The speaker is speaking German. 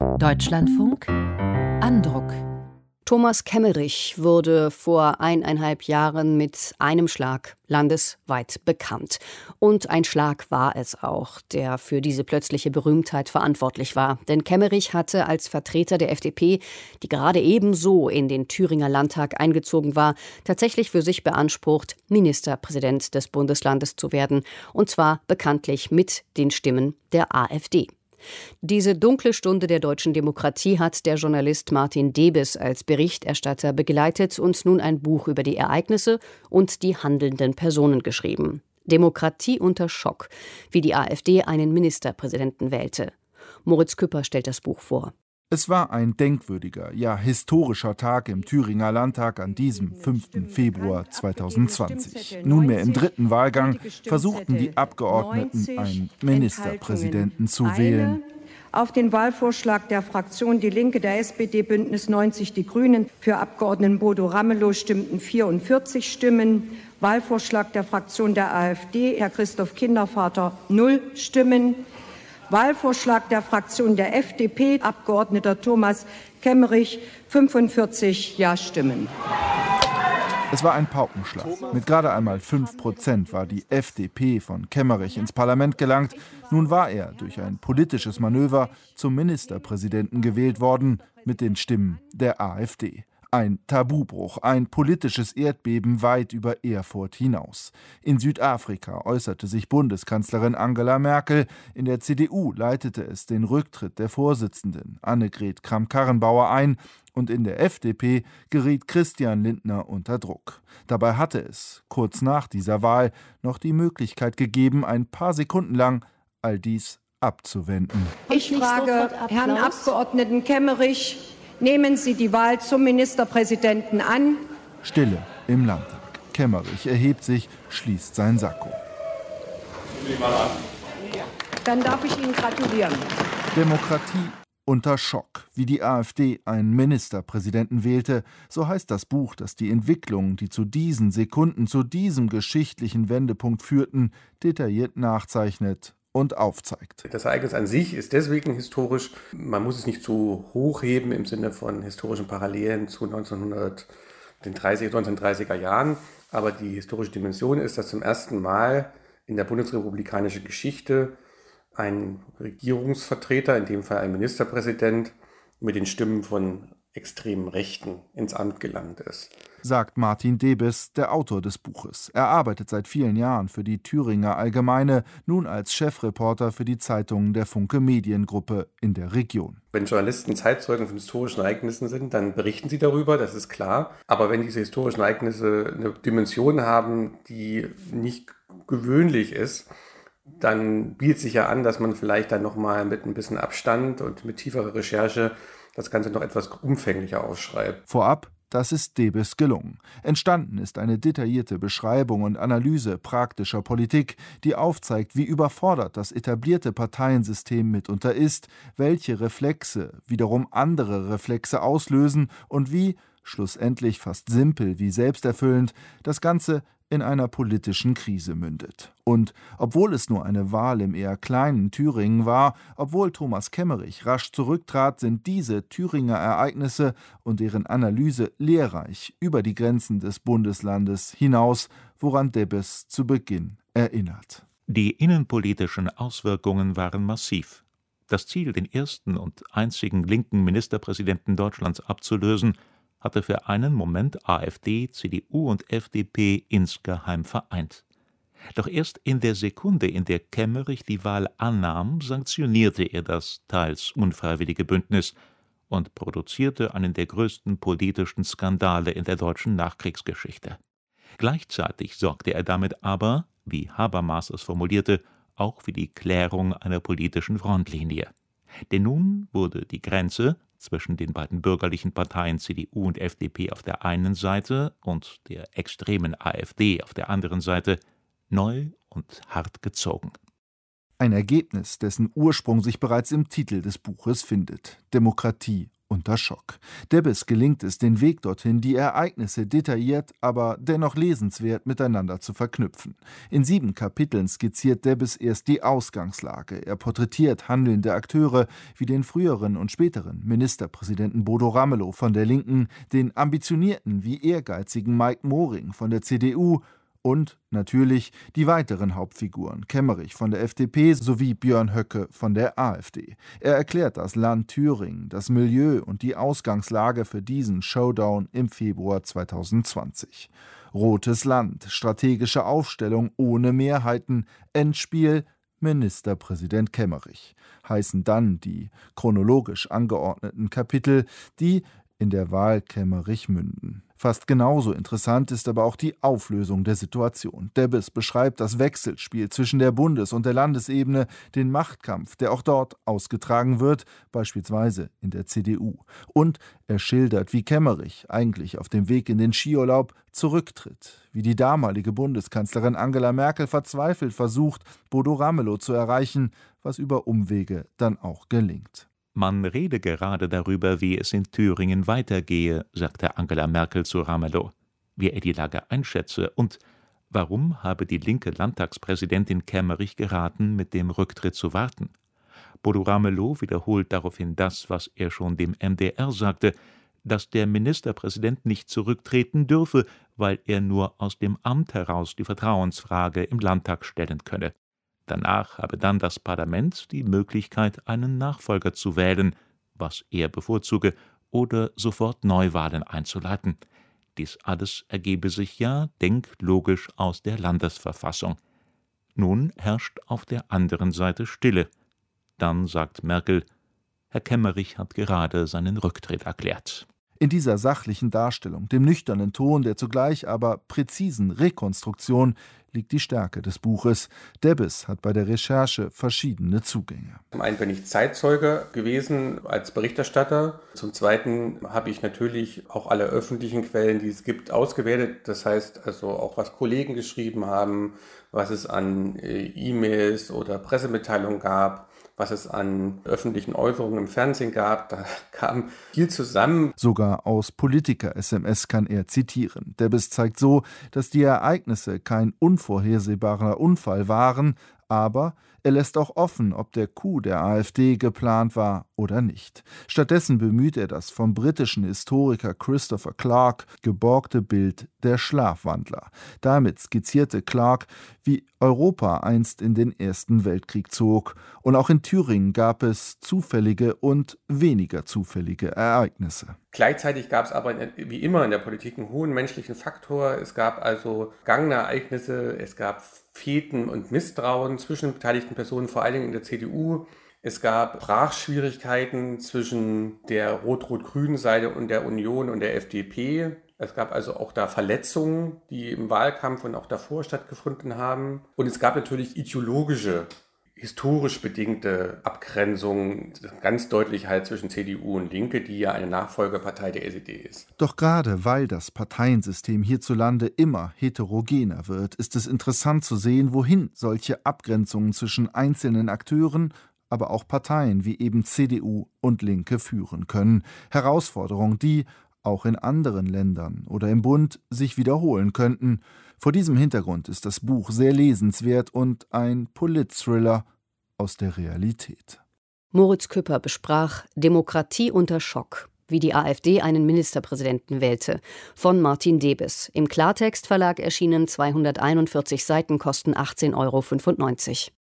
Deutschlandfunk Andruck. Thomas Kemmerich wurde vor 1,5 Jahren mit einem Schlag landesweit bekannt. Und ein Schlag war es auch, der für diese plötzliche Berühmtheit verantwortlich war. Denn Kemmerich hatte als Vertreter der FDP, die gerade ebenso in den Thüringer Landtag eingezogen war, tatsächlich für sich beansprucht, Ministerpräsident des Bundeslandes zu werden. Und zwar bekanntlich mit den Stimmen der AfD. Diese dunkle Stunde der deutschen Demokratie hat der Journalist Martin Debes als Berichterstatter begleitet und nun ein Buch über die Ereignisse und die handelnden Personen geschrieben. Demokratie unter Schock, wie die AfD einen Ministerpräsidenten wählte. Moritz Küpper stellt das Buch vor. Es war ein denkwürdiger, ja historischer Tag im Thüringer Landtag an diesem 5. Februar 2020. Nunmehr im 3. Wahlgang versuchten die Abgeordneten, einen Ministerpräsidenten zu wählen. Auf den Wahlvorschlag der Fraktion Die Linke, der SPD, Bündnis 90, die Grünen für Abgeordneten Bodo Ramelow stimmten 44 Stimmen. Wahlvorschlag der Fraktion der AfD, Herr Christoph Kindervater, 0 Stimmen. Wahlvorschlag der Fraktion der FDP, Abgeordneter Thomas Kemmerich, 45 Ja-Stimmen. Es war ein Paukenschlag. Mit gerade einmal 5% war die FDP von Kemmerich ins Parlament gelangt. Nun war er durch ein politisches Manöver zum Ministerpräsidenten gewählt worden mit den Stimmen der AfD. Ein Tabubruch, ein politisches Erdbeben weit über Erfurt hinaus. In Südafrika äußerte sich Bundeskanzlerin Angela Merkel. In der CDU leitete es den Rücktritt der Vorsitzenden Annegret Kramp-Karrenbauer ein. Und in der FDP geriet Christian Lindner unter Druck. Dabei hatte es, kurz nach dieser Wahl, noch die Möglichkeit gegeben, ein paar Sekunden lang all dies abzuwenden. Ich frage Herrn Abgeordneten Kemmerich: Nehmen Sie die Wahl zum Ministerpräsidenten an? Stille im Landtag. Kemmerich erhebt sich, schließt sein Sakko. Dann darf ich Ihnen gratulieren. Demokratie unter Schock, wie die AfD einen Ministerpräsidenten wählte, so heißt das Buch, das die Entwicklungen, die zu diesen Sekunden, zu diesem geschichtlichen Wendepunkt führten, detailliert nachzeichnet und aufzeigt. Das Ereignis an sich ist deswegen historisch. Man muss es nicht zu hoch heben im Sinne von historischen Parallelen zu 1930er Jahren. Aber die historische Dimension ist, dass zum ersten Mal in der bundesrepublikanischen Geschichte ein Regierungsvertreter, in dem Fall ein Ministerpräsident, mit den Stimmen von extremen Rechten ins Amt gelangt ist. Sagt Martin Debes, der Autor des Buches. Er arbeitet seit vielen Jahren für die Thüringer Allgemeine, nun als Chefreporter für die Zeitungen der Funke Mediengruppe in der Region. Wenn Journalisten Zeitzeugen von historischen Ereignissen sind, dann berichten sie darüber, das ist klar. Aber wenn diese historischen Ereignisse eine Dimension haben, die nicht gewöhnlich ist, dann bietet sich ja an, dass man vielleicht dann nochmal mit ein bisschen Abstand und mit tieferer Recherche das Ganze noch etwas umfänglicher aufschreibt. Vorab, das ist Debes gelungen. Entstanden ist eine detaillierte Beschreibung und Analyse praktischer Politik, die aufzeigt, wie überfordert das etablierte Parteiensystem mitunter ist, welche Reflexe wiederum andere Reflexe auslösen und wie, schlussendlich fast simpel wie selbsterfüllend, das Ganze in einer politischen Krise mündet. Und obwohl es nur eine Wahl im eher kleinen Thüringen war, obwohl Thomas Kemmerich rasch zurücktrat, sind diese Thüringer Ereignisse und deren Analyse lehrreich über die Grenzen des Bundeslandes hinaus, woran Debes zu Beginn erinnert. Die innenpolitischen Auswirkungen waren massiv. Das Ziel, den ersten und einzigen linken Ministerpräsidenten Deutschlands abzulösen, hatte für einen Moment AfD, CDU und FDP insgeheim vereint. Doch erst in der Sekunde, in der Kemmerich die Wahl annahm, sanktionierte er das teils unfreiwillige Bündnis und produzierte einen der größten politischen Skandale in der deutschen Nachkriegsgeschichte. Gleichzeitig sorgte er damit aber, wie Habermas es formulierte, auch für die Klärung einer politischen Frontlinie. Denn nun wurde die Grenze zwischen den beiden bürgerlichen Parteien CDU und FDP auf der einen Seite und der extremen AfD auf der anderen Seite neu und hart gezogen. Ein Ergebnis, dessen Ursprung sich bereits im Titel des Buches findet: Demokratie unter Schock. Debes gelingt es, den Weg dorthin, die Ereignisse detailliert, aber dennoch lesenswert miteinander zu verknüpfen. In 7 Kapiteln skizziert Debes erst die Ausgangslage. Er porträtiert handelnde Akteure wie den früheren und späteren Ministerpräsidenten Bodo Ramelow von der Linken, den ambitionierten wie ehrgeizigen Mike Moring von der CDU und natürlich die weiteren Hauptfiguren, Kemmerich von der FDP sowie Björn Höcke von der AfD. Er erklärt das Land Thüringen, das Milieu und die Ausgangslage für diesen Showdown im Februar 2020. Rotes Land, strategische Aufstellung ohne Mehrheiten, Endspiel Ministerpräsident Kemmerich, heißen dann die chronologisch angeordneten Kapitel, die in der Wahl Kemmerich münden. Fast genauso interessant ist aber auch die Auflösung der Situation. Debes beschreibt das Wechselspiel zwischen der Bundes- und der Landesebene, den Machtkampf, der auch dort ausgetragen wird, beispielsweise in der CDU. Und er schildert, wie Kemmerich eigentlich auf dem Weg in den Skiurlaub zurücktritt, wie die damalige Bundeskanzlerin Angela Merkel verzweifelt versucht, Bodo Ramelow zu erreichen, was über Umwege dann auch gelingt. Man rede gerade darüber, wie es in Thüringen weitergehe, sagte Angela Merkel zu Ramelow, wie er die Lage einschätze und warum habe die linke Landtagspräsidentin Kemmerich geraten, mit dem Rücktritt zu warten. Bodo Ramelow wiederholt daraufhin das, was er schon dem MDR sagte, dass der Ministerpräsident nicht zurücktreten dürfe, weil er nur aus dem Amt heraus die Vertrauensfrage im Landtag stellen könne. Danach habe dann das Parlament die Möglichkeit, einen Nachfolger zu wählen, was er bevorzuge, oder sofort Neuwahlen einzuleiten. Dies alles ergebe sich ja denklogisch aus der Landesverfassung. Nun herrscht auf der anderen Seite Stille. Dann sagt Merkel, Herr Kemmerich hat gerade seinen Rücktritt erklärt. In dieser sachlichen Darstellung, dem nüchternen Ton, der zugleich aber präzisen Rekonstruktion, liegt die Stärke des Buches. Debes hat bei der Recherche verschiedene Zugänge. Zum einen bin ich Zeitzeuge gewesen als Berichterstatter. Zum Zweiten habe ich natürlich auch alle öffentlichen Quellen, die es gibt, ausgewertet. Das heißt also auch, was Kollegen geschrieben haben, was es an E-Mails oder Pressemitteilungen gab, was es an öffentlichen Äußerungen im Fernsehen gab. Da kam viel zusammen. Sogar aus Politiker-SMS kann er zitieren. Debes zeigt so, dass die Ereignisse kein unvorhersehbarer Unfall waren, aber er lässt auch offen, ob der Coup der AfD geplant war oder nicht. Stattdessen bemüht er das vom britischen Historiker Christopher Clark geborgte Bild der Schlafwandler. Damit skizzierte Clark, wie Europa einst in den Ersten Weltkrieg zog. Und auch in Thüringen gab es zufällige und weniger zufällige Ereignisse. Gleichzeitig gab es aber wie immer in der Politik einen hohen menschlichen Faktor. Es gab also vergangene Ereignisse, es gab Fehden und Misstrauen zwischen beteiligten Personen, vor allen Dingen in der CDU. Es gab Sprachschwierigkeiten zwischen der rot-rot-grünen Seite und der Union und der FDP. Es gab also auch da Verletzungen, die im Wahlkampf und auch davor stattgefunden haben. Und es gab natürlich ideologische, historisch bedingte Abgrenzungen, ganz deutlich halt zwischen CDU und Linke, die ja eine Nachfolgepartei der SED ist. Doch gerade weil das Parteiensystem hierzulande immer heterogener wird, ist es interessant zu sehen, wohin solche Abgrenzungen zwischen einzelnen Akteuren, aber auch Parteien wie eben CDU und Linke führen können. Herausforderungen, die auch in anderen Ländern oder im Bund sich wiederholen könnten. Vor diesem Hintergrund ist das Buch sehr lesenswert und ein Polit-Thriller aus der Realität. Moritz Küpper besprach Demokratie unter Schock, wie die AfD einen Ministerpräsidenten wählte, von Martin Debes. Im Klartext Verlag erschienen, 241 Seiten, kosten 18,95 €